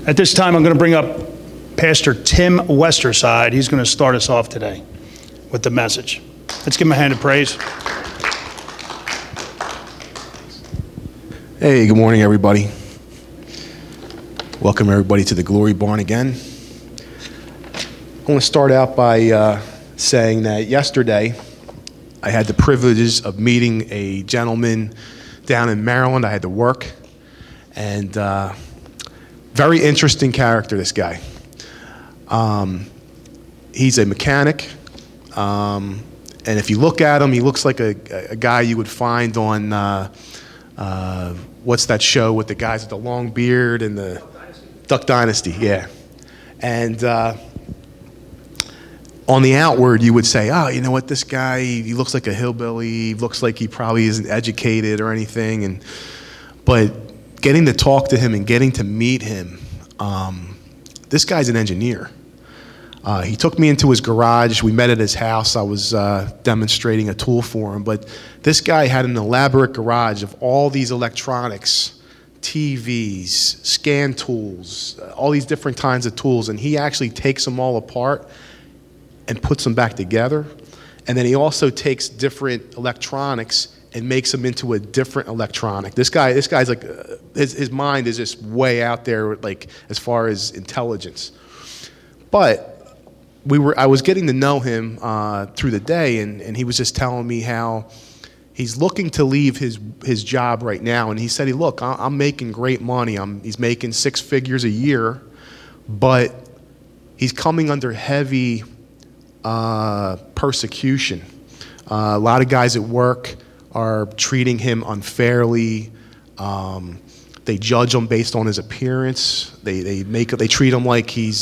At this time, I'm going to bring up Pastor Tim Westerside. He's going to start us off today with the message. Let's give him a hand of praise. Hey, good morning, everybody. Welcome, everybody, to the Glory Barn again. I want to start out by saying that yesterday I had the privilege of meeting a gentleman down in Maryland. I had to work, and very interesting character, this guy. He's a mechanic, and if you look at him, he looks like a guy you would find on, what's that show with the guys with the long beard and the Duck Dynasty, yeah. And on the outward, you would say, oh, you know what, this guy, he looks like a hillbilly, he looks like he probably isn't educated or anything, but getting to talk to him and getting to meet him, this guy's an engineer. He took me into his garage. We met at his house. I was demonstrating a tool for him, but this guy had an elaborate garage of all these electronics, TVs, scan tools, all these different kinds of tools, and he actually takes them all apart and puts them back together. And then he also takes different electronics and makes them into a different electronic. This guy's like, his mind is just way out there, like as far as intelligence. But I was getting to know him through the day, and he was just telling me how he's looking to leave his job right now. And he said, look, I'm making great money. He's making 6 figures a year, but he's coming under heavy persecution. A lot of guys at work are treating him unfairly. They judge him based on his appearance. They treat him like he's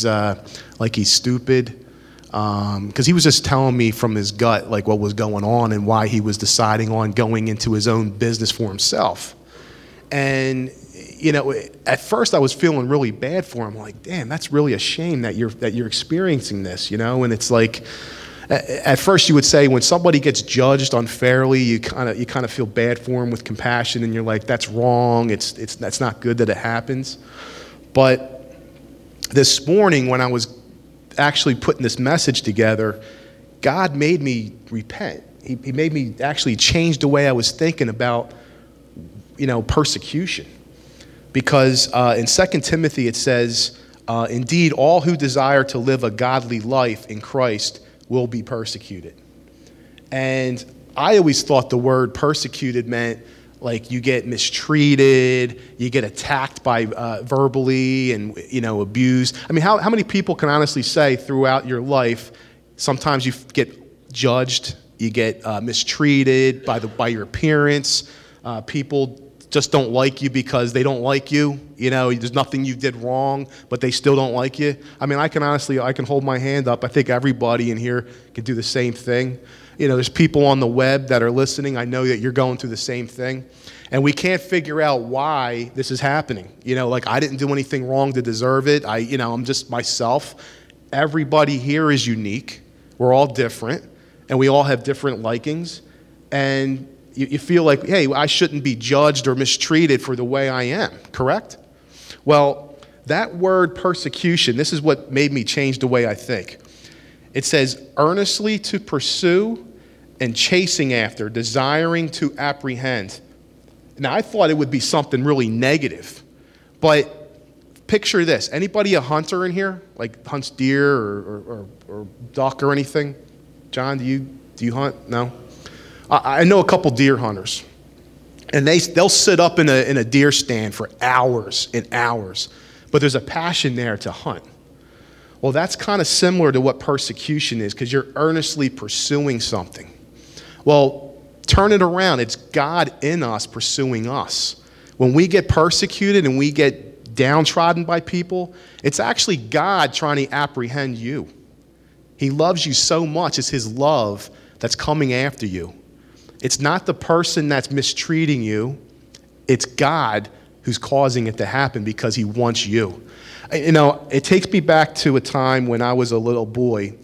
stupid. Because he was just telling me from his gut like what was going on and why he was deciding on going into his own business for himself. And you know, at first I was feeling really bad for him. Like, damn, that's really a shame that you're experiencing this, you know. And it's like, at first you would say when somebody gets judged unfairly, you kind of feel bad for him with compassion, and you're like, that's wrong. That's not good that it happens. But this morning when I was actually putting this message together, God made me repent. He made me actually change the way I was thinking about, you know, persecution. Because in 2 Timothy it says, indeed, all who desire to live a godly life in Christ will be persecuted. And I always thought the word persecuted meant like you get mistreated, you get attacked by verbally and, you know, abused. I mean, how many people can honestly say throughout your life, sometimes you get judged, you get mistreated by your appearance, people just don't like you because they don't like you. You know, there's nothing you did wrong, but they still don't like you. I mean, I can hold my hand up. I think everybody in here can do the same thing. You know, there's people on the web that are listening. I know that you're going through the same thing. And we can't figure out why this is happening. You know, like I didn't do anything wrong to deserve it. I'm just myself. Everybody here is unique. We're all different, and we all have different likings. And you feel like, hey, I shouldn't be judged or mistreated for the way I am, correct? Well, that word persecution, this is what made me change the way I think. It says, earnestly to pursue and chasing after, desiring to apprehend. Now, I thought it would be something really negative, but picture this. Anybody a hunter in here? Like hunts deer or duck or anything? John, do you hunt? No? I know a couple deer hunters, and they'll sit up in a deer stand for hours and hours, but there's a passion there to hunt. Well, that's kind of similar to what persecution is, because you're earnestly pursuing something. Well, turn it around. It's God in us pursuing us. When we get persecuted and we get downtrodden by people, it's actually God trying to apprehend you. He loves you so much. It's his love that's coming after you. It's not the person that's mistreating you. It's God who's causing it to happen because he wants you. You know, it takes me back to a time when I was a little boy.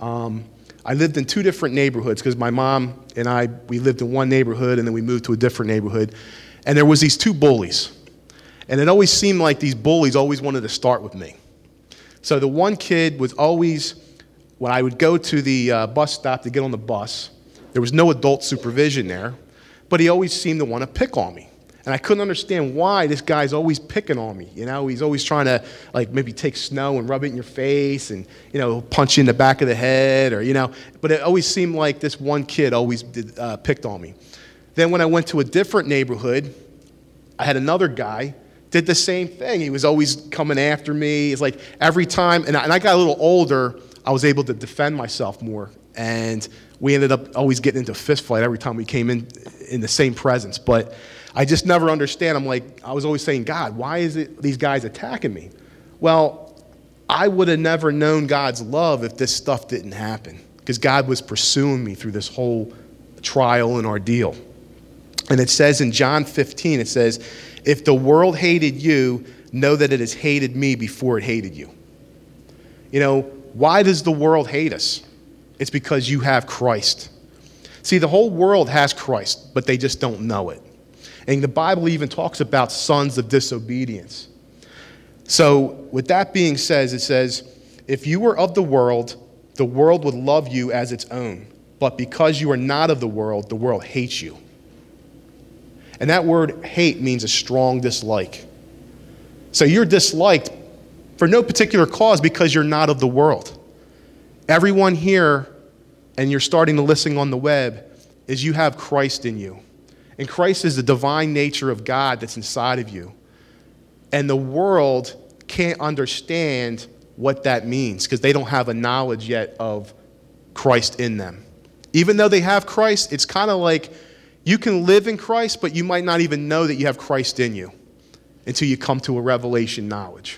I lived in 2 different neighborhoods because my mom and we lived in one neighborhood and then we moved to a different neighborhood. And there was these 2 bullies. And it always seemed like these bullies always wanted to start with me. So the one kid was always, when I would go to the bus stop to get on the bus, there was no adult supervision there, but he always seemed to want to pick on me. And I couldn't understand why this guy's always picking on me. You know, he's always trying to, like, maybe take snow and rub it in your face and, you know, punch you in the back of the head or, you know. But it always seemed like this one kid always picked on me. Then when I went to a different neighborhood, I had another guy did the same thing. He was always coming after me. It's like every time, and I got a little older, I was able to defend myself more. And we ended up always getting into a fist fight every time we came in the same presence. But I just never understand. I was always saying, God, why is it these guys attacking me? Well, I would have never known God's love if this stuff didn't happen, because God was pursuing me through this whole trial and ordeal. And it says in John 15, it says, if the world hated you, know that it has hated me before it hated you. You know, why does the world hate us? It's because you have Christ. See, the whole world has Christ, but they just don't know it. And the Bible even talks about sons of disobedience. So with that being said, it says, if you were of the world would love you as its own. But because you are not of the world hates you. And that word hate means a strong dislike. So you're disliked for no particular cause because you're not of the world. Everyone here, and you're starting to listen on the web, is you have Christ in you. And Christ is the divine nature of God that's inside of you. And the world can't understand what that means because they don't have a knowledge yet of Christ in them. Even though they have Christ, it's kind of like you can live in Christ, but you might not even know that you have Christ in you until you come to a revelation knowledge.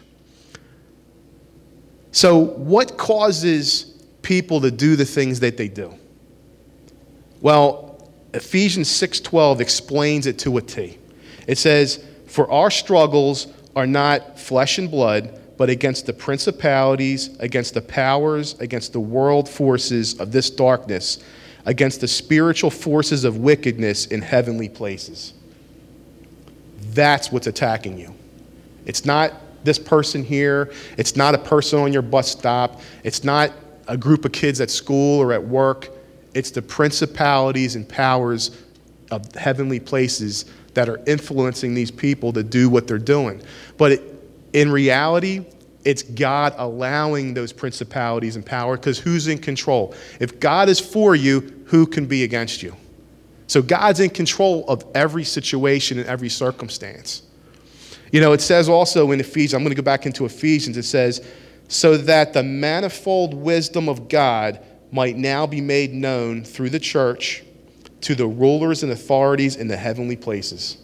So what causes people to do the things that they do? Well, Ephesians 6:12 explains it to a T. It says, for our struggles are not flesh and blood, but against the principalities, against the powers, against the world forces of this darkness, against the spiritual forces of wickedness in heavenly places. That's what's attacking you. It's not this person here. It's not a person on your bus stop. It's not a group of kids at school or at work. It's the principalities and powers of heavenly places that are influencing these people to do what they're doing. But in reality, it's God allowing those principalities and power, because who's in control? If God is for you, who can be against you? So God's in control of every situation and every circumstance. You know, it says also in Ephesians, I'm going to go back into Ephesians, it says, so that the manifold wisdom of God might now be made known through the church to the rulers and authorities in the heavenly places.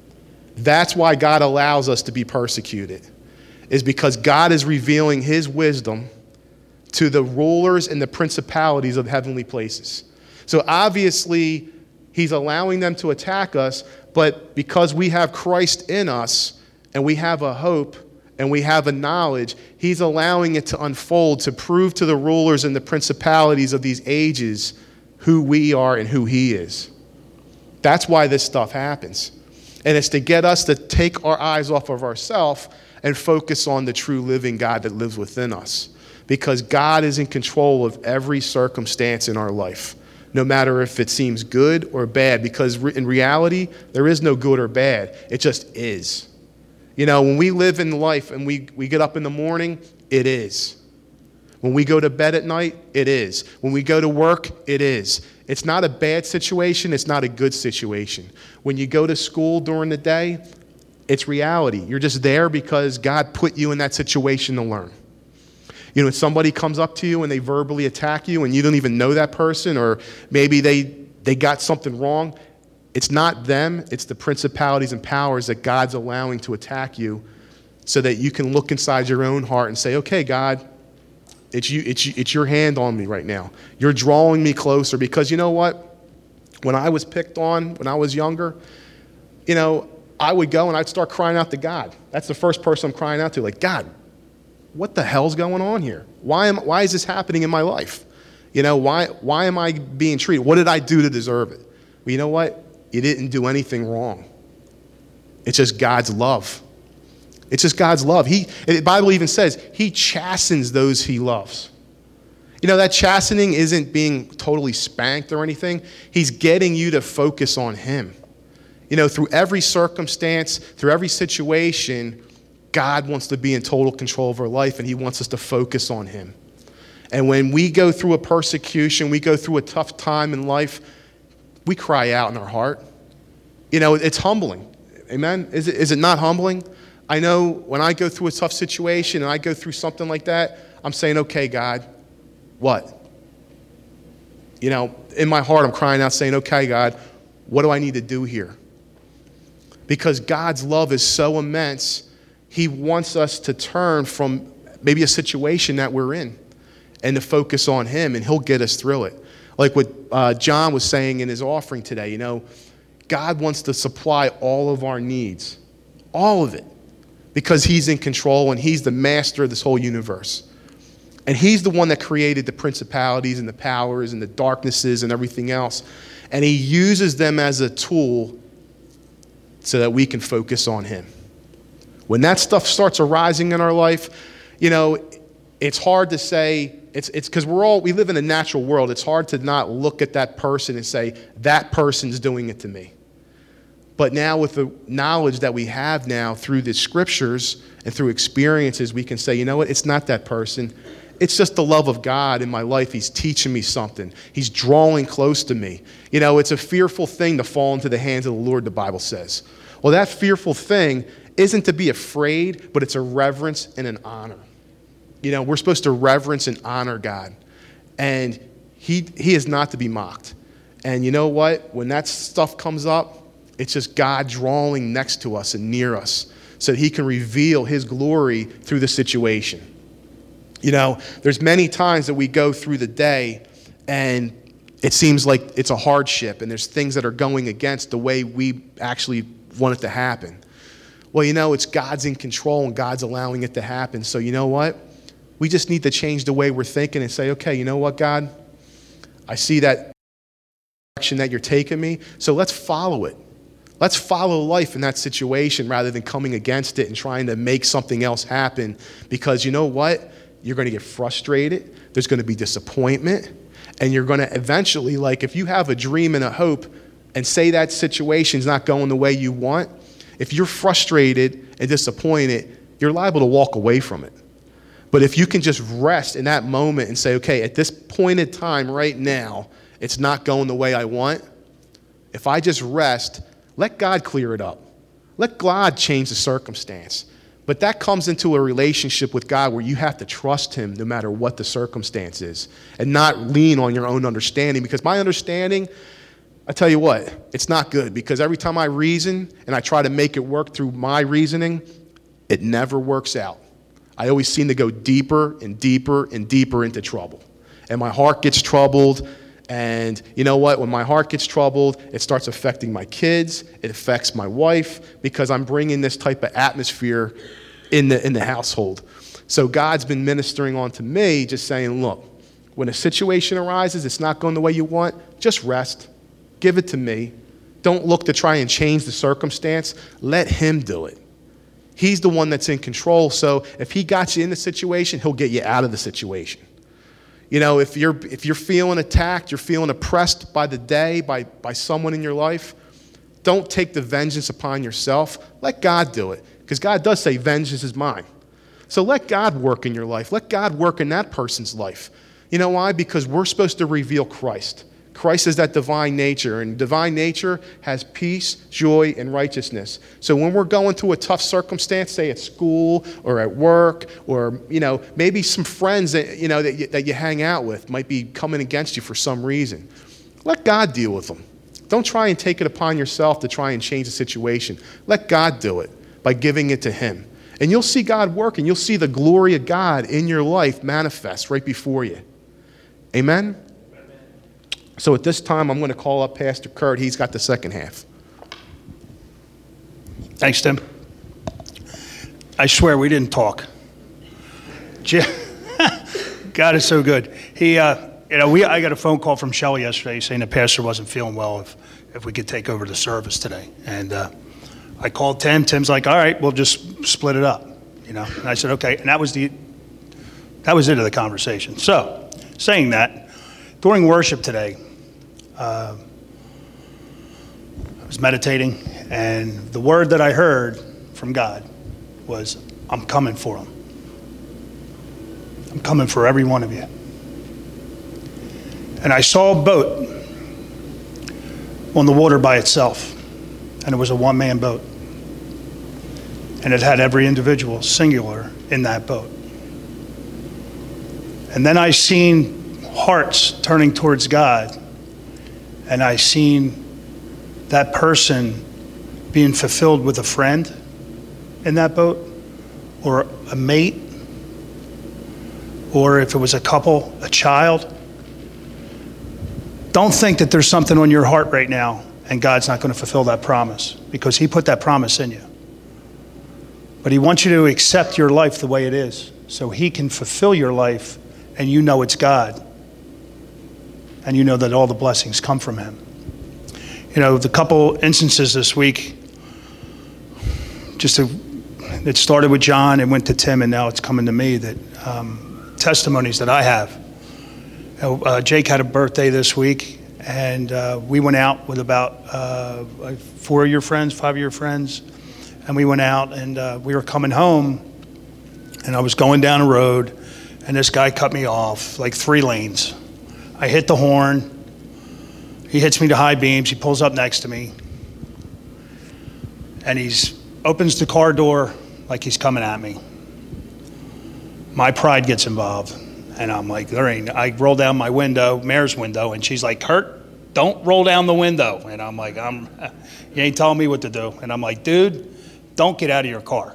That's why God allows us to be persecuted, is because God is revealing his wisdom to the rulers and the principalities of heavenly places. So obviously, he's allowing them to attack us, but because we have Christ in us and we have a hope and we have a knowledge, he's allowing it to unfold to prove to the rulers and the principalities of these ages who we are and who he is. That's why this stuff happens. And it's to get us to take our eyes off of ourselves and focus on the true living God that lives within us. Because God is in control of every circumstance in our life, no matter if it seems good or bad, because in reality, there is no good or bad. It just is. You know, when we live in life and we get up in the morning, it is. When we go to bed at night, it is. When we go to work, it is. It's not a bad situation. It's not a good situation. When you go to school during the day, it's reality. You're just there because God put you in that situation to learn. You know, when somebody comes up to you and they verbally attack you and you don't even know that person, or maybe they got something wrong, it's not them, it's the principalities and powers that God's allowing to attack you so that you can look inside your own heart and say, okay, God, it's your hand on me right now. You're drawing me closer, because you know what? When I was picked on, when I was younger, you know, I would go and I'd start crying out to God. That's the first person I'm crying out to. Like, God, what the hell's going on here? Why is this happening in my life? You know, why am I being treated? What did I do to deserve it? Well, you know what? You didn't do anything wrong. It's just God's love. It's just God's love. The Bible even says he chastens those he loves. You know, that chastening isn't being totally spanked or anything. He's getting you to focus on him. You know, through every circumstance, through every situation, God wants to be in total control of our life, and he wants us to focus on him. And when we go through a persecution, we go through a tough time in life, we cry out in our heart. You know, it's humbling. Amen? Is it not humbling? I know when I go through a tough situation and I go through something like that, I'm saying, okay, God, what? You know, in my heart, I'm crying out saying, okay, God, what do I need to do here? Because God's love is so immense, he wants us to turn from maybe a situation that we're in and to focus on him, and he'll get us through it. Like what John was saying in his offering today, you know, God wants to supply all of our needs, all of it, because he's in control and he's the master of this whole universe. And he's the one that created the principalities and the powers and the darknesses and everything else. And he uses them as a tool so that we can focus on him. When that stuff starts arising in our life, you know, it's hard to say, it's because we live in a natural world. It's hard to not look at that person and say, that person's doing it to me. But now with the knowledge that we have now through the scriptures and through experiences, we can say, you know what, it's not that person. It's just the love of God in my life. He's teaching me something. He's drawing close to me. You know, it's a fearful thing to fall into the hands of the Lord, the Bible says. Well, that fearful thing isn't to be afraid, but it's a reverence and an honor. You know, we're supposed to reverence and honor God. And he is not to be mocked. And you know what? When that stuff comes up, it's just God drawing next to us and near us so that he can reveal his glory through the situation. You know, there's many times that we go through the day and it seems like it's a hardship and there's things that are going against the way we actually want it to happen. Well, you know, it's God's in control and God's allowing it to happen. So you know what? We just need to change the way we're thinking and say, okay, you know what, God? I see that direction that you're taking me, so let's follow it. Let's follow life in that situation rather than coming against it and trying to make something else happen, because you know what? You're going to get frustrated. There's going to be disappointment. And you're going to eventually, like if you have a dream and a hope and say that situation's not going the way you want, if you're frustrated and disappointed, you're liable to walk away from it. But if you can just rest in that moment and say, okay, at this point in time right now, it's not going the way I want. If I just rest, let God clear it up. Let God change the circumstance. But that comes into a relationship with God where you have to trust him no matter what the circumstance is and not lean on your own understanding. Because my understanding, I tell you what, it's not good, because every time I reason and I try to make it work through my reasoning, it never works out. I always seem to go deeper and deeper and deeper into trouble. And my heart gets troubled. And you know what? When my heart gets troubled, it starts affecting my kids. It affects my wife, because I'm bringing this type of atmosphere in the household. So God's been ministering on to me, just saying, look, when a situation arises, it's not going the way you want, just rest. Give it to me. Don't look to try and change the circumstance. Let him do it. He's the one that's in control. So if he got you in the situation, he'll get you out of the situation. You know, if you're feeling attacked, you're feeling oppressed by the day, by someone in your life, don't take the vengeance upon yourself. Let God do it, because God does say, vengeance is mine. So let God work in your life. Let God work in that person's life. You know why? Because we're supposed to reveal Christ. Christ is that divine nature, and divine nature has peace, joy, and righteousness. So when we're going through a tough circumstance, say at school or at work, or you know, maybe some friends that you hang out with might be coming against you for some reason, let God deal with them. Don't try and take it upon yourself to try and change the situation. Let God do it by giving it to him. And you'll see God work, and you'll see the glory of God in your life manifest right before you. Amen? So at this time, I'm going to call up Pastor Kurt. He's got the second half. Thanks, Tim. I swear we didn't talk. God is so good. I got a phone call from Shelley yesterday saying the pastor wasn't feeling well, if we could take over the service today. And I called Tim. Tim's like, all right, we'll just split it up, And I said, okay. And that was the end of the conversation. So, saying that, during worship today, I was meditating, and the word that I heard from God was, I'm coming for them. I'm coming for every one of you. And I saw a boat on the water by itself, and it was a one-man boat. And it had every individual, singular, in that boat. And then I seen hearts turning towards God, and I seen that person being fulfilled with a friend in that boat, or a mate, or if it was a couple, a child. Don't think that there's something on your heart right now and God's not going to fulfill that promise, because he put that promise in you. But he wants you to accept your life the way it is so he can fulfill your life, and you know it's God. And you know that all the blessings come from him. The couple instances this week, it started with John and went to Tim, and now it's coming to me, that testimonies that I have. Jake had a birthday this week, and we went out with about 4 of your friends, 5 of your friends, and we went out, and we were coming home, and I was going down a road, and this guy cut me off, like 3 lanes. I hit the horn. He hits me to high beams. He pulls up next to me, and he opens the car door like he's coming at me. My pride gets involved, and I'm like, I roll down my window, Mare's window, and she's like, Kurt, don't roll down the window. And I'm like, you ain't telling me what to do. And I'm like, dude, don't get out of your car.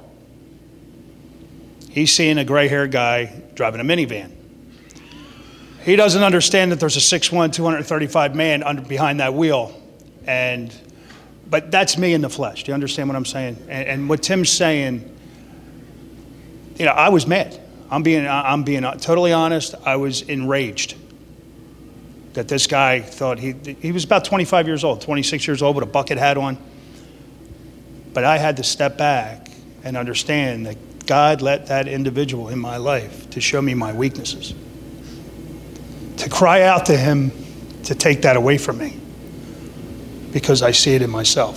He's seeing a gray-haired guy driving a minivan. He doesn't understand that there's a 6'1", 235 man behind that wheel. But that's me in the flesh. Do you understand what I'm saying? And what Tim's saying, I was mad. I'm being totally honest. I was enraged that this guy thought he was about 25 years old, 26 years old with a bucket hat on. But I had to step back and understand that God let that individual in my life to show me my weaknesses, to cry out to him to take that away from me, because I see it in myself.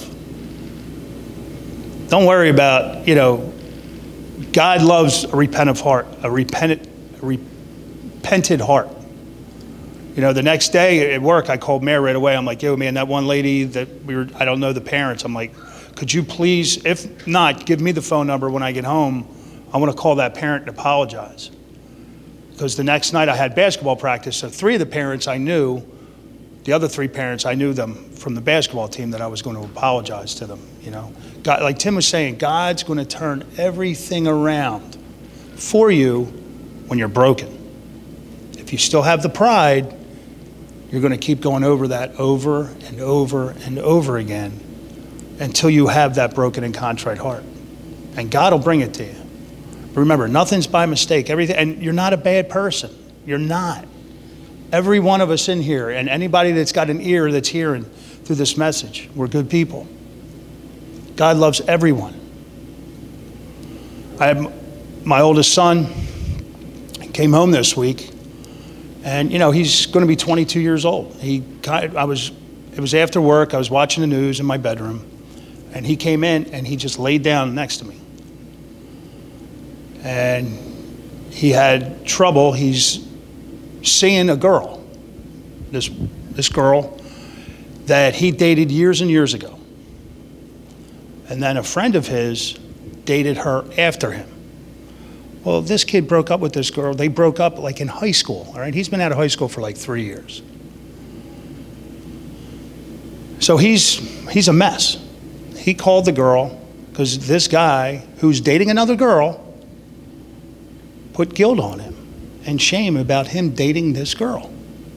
Don't worry about, God loves a repentant heart, a repented heart. The next day at work, I called Mare right away. I'm like, yo, man, that one lady that I don't know the parents. I'm like, could you please, if not, give me the phone number when I get home. I want to call that parent and apologize. Because the next night I had basketball practice, so 3 of the parents I knew. The other 3 parents, I knew them from the basketball team, that I was going to apologize to them. God, like Tim was saying, God's going to turn everything around for you when you're broken. If you still have the pride, you're going to keep going over that over and over and over again until you have that broken and contrite heart. And God will bring it to you. But remember, nothing's by mistake. And you're not a bad person. You're not. Every one of us in here, and anybody that's got an ear that's hearing through this message, we're good people. God loves everyone. I have my oldest son came home this week, and he's going to be 22 years old. It was after work. I was watching the news in my bedroom, and he came in and he just laid down next to me. And he had trouble. He's seeing a girl, this girl that he dated years and years ago. And then a friend of his dated her after him. Well, this kid broke up with this girl. They broke up like in high school, all right? He's been out of high school for like 3 years. So he's a mess. He called the girl because this guy who's dating another girl put guilt on him and shame about him dating this girl.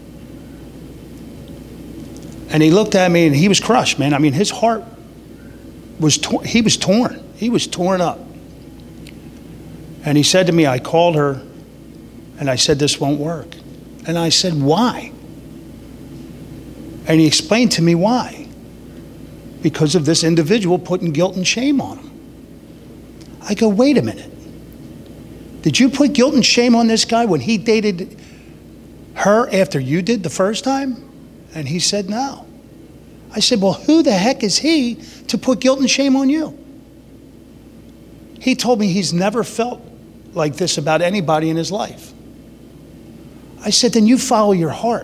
And he looked at me and he was crushed, man. I mean, his heart was torn. He was torn. He was torn up. And he said to me, I called her and I said, this won't work. And I said, why? And he explained to me why. because of this individual putting guilt and shame on him. I go, wait a minute. Did you put guilt and shame on this guy when he dated her after you did the first time? And he said no. I said, well, who the heck is he to put guilt and shame on you? He told me he's never felt like this about anybody in his life. I said, then you follow your heart.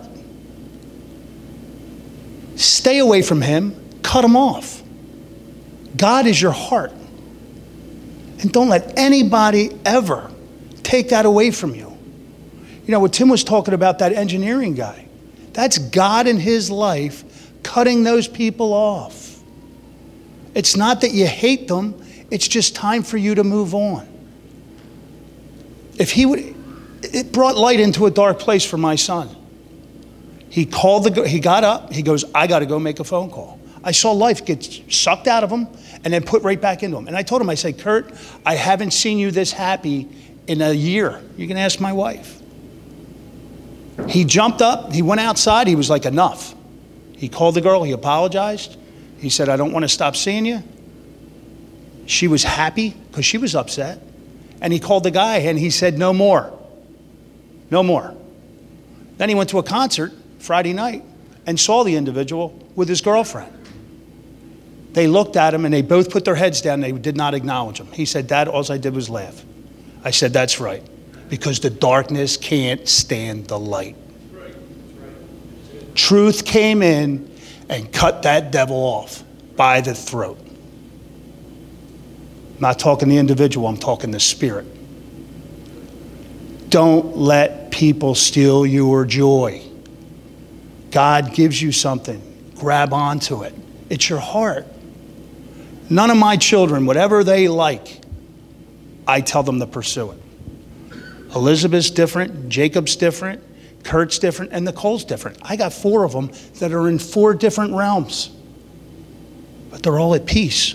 Stay away from him, cut him off. God is your heart. And don't let anybody ever take that away from you. You know, what Tim was talking about, that engineering guy, that's God in his life cutting those people off. It's not that you hate them, it's just time for you to move on. It brought light into a dark place for my son. He got up, he goes, I got to go make a phone call. I saw life get sucked out of him and then put right back into him. And I told him, I said, Kurt, I haven't seen you this happy in a year. You can ask my wife. He jumped up, he went outside, he was like, enough. He called the girl, he apologized. He said, I don't want to stop seeing you. She was happy because she was upset. And he called the guy and he said, no more. No more. Then he went to a concert Friday night and saw the individual with his girlfriend. They looked at him and they both put their heads down. They did not acknowledge him. He said, Dad, all I did was laugh. I said, that's right. Because the darkness can't stand the light. Truth came in and cut that devil off by the throat. I'm not talking the individual, I'm talking the spirit. Don't let people steal your joy. God gives you something. Grab onto it. It's your heart. None of my children, whatever they like, I tell them to pursue it. Elizabeth's different, Jacob's different, Kurt's different, and Nicole's different. I got 4 of them that are in 4 different realms. But they're all at peace.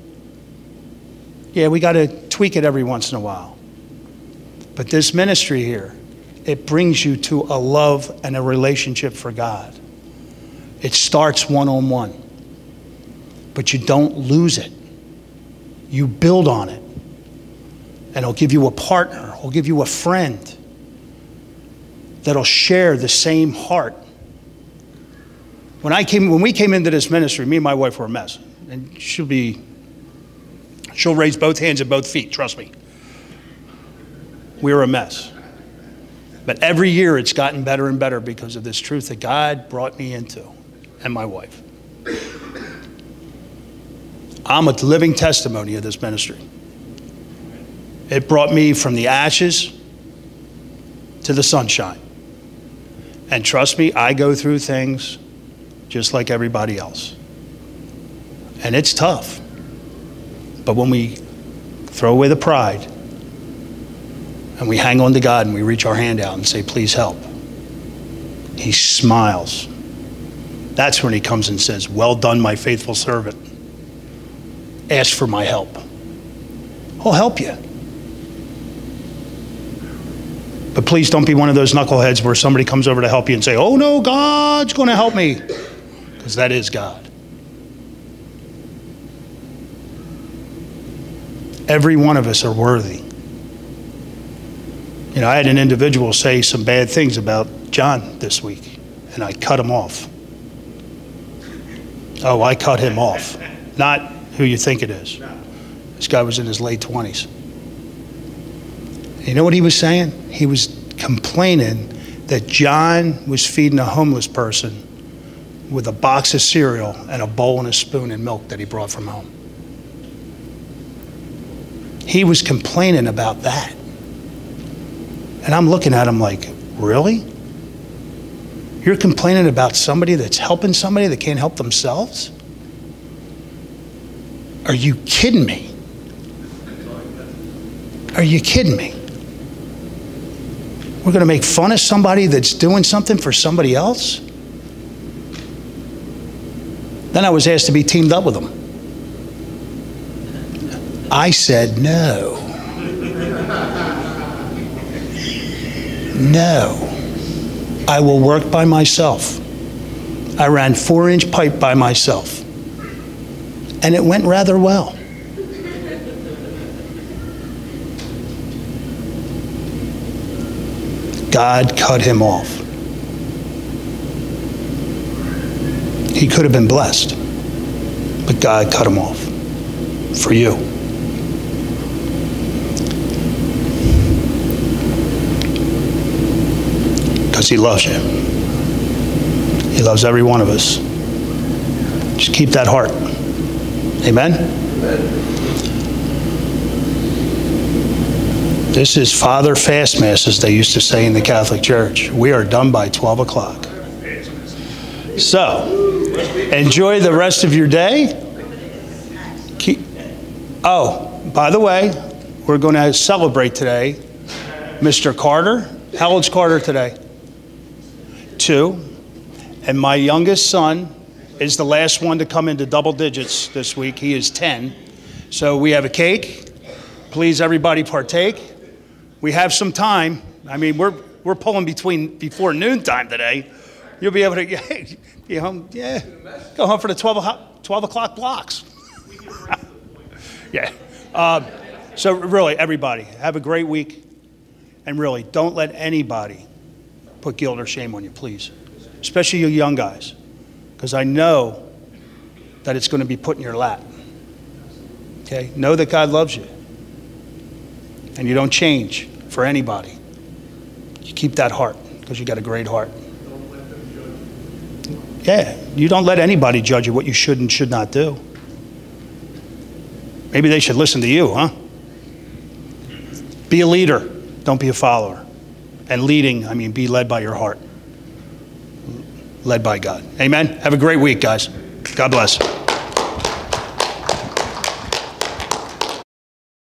Yeah, we got to tweak it every once in a while. But this ministry here, it brings you to a love and a relationship for God. It starts one-on-one. But you don't lose it. You build on it. And it'll give you a partner. It'll give you a friend that'll share the same heart. When we came into this ministry, me and my wife were a mess. And she'll raise both hands and both feet, trust me. We were a mess. But every year it's gotten better and better because of this truth that God brought me into, and my wife. I'm a living testimony of this ministry. It brought me from the ashes to the sunshine. And trust me, I go through things just like everybody else. And it's tough. But when we throw away the pride and we hang on to God and we reach our hand out and say, please help, He smiles. That's when He comes and says, well done, my faithful servant. Ask for my help. He'll help you. But please don't be one of those knuckleheads where somebody comes over to help you and say, oh no, God's going to help me. Because that is God. Every one of us are worthy. You know, I had an individual say some bad things about John this week, and I cut him off. Oh, I cut him off. Not who you think it is. This guy was in his late 20s. You know what he was saying? He was complaining that John was feeding a homeless person with a box of cereal and a bowl and a spoon and milk that he brought from home. He was complaining about that. And I'm looking at him like, really? You're complaining about somebody that's helping somebody that can't help themselves? Are you kidding me? Are you kidding me? We're going to make fun of somebody that's doing something for somebody else? Then I was asked to be teamed up with them. I said no. No. I will work by myself. I ran 4-inch pipe by myself. and it went rather well. God cut him off. He could have been blessed, but God cut him off for you. Because he loves you. He loves every one of us. Just keep that heart. Amen? This is Father Fast Mass, as they used to say in the Catholic Church. We are done by 12 o'clock. So, enjoy the rest of your day. Oh, by the way, we're going to celebrate today Mr. Carter. How old's Carter today? 2. And my youngest son is the last one to come into double digits this week. He is 10. So we have a cake. Please, everybody, partake. We have some time. I mean, we're pulling before noontime today. You'll be able to be home. Yeah, go home for the 12 o'clock blocks. Yeah. So really, everybody, have a great week. And really, don't let anybody put guilt or shame on you, please. Especially you young guys. Because I know that it's going to be put in your lap. Okay? Know that God loves you. And you don't change for anybody. You keep that heart, because you got a great heart. Yeah, you don't let anybody judge you what you should and should not do. Maybe they should listen to you, huh? Be a leader, don't be a follower. And leading, I mean, be led by your heart. Led by God. Amen? Have a great week, guys. God bless.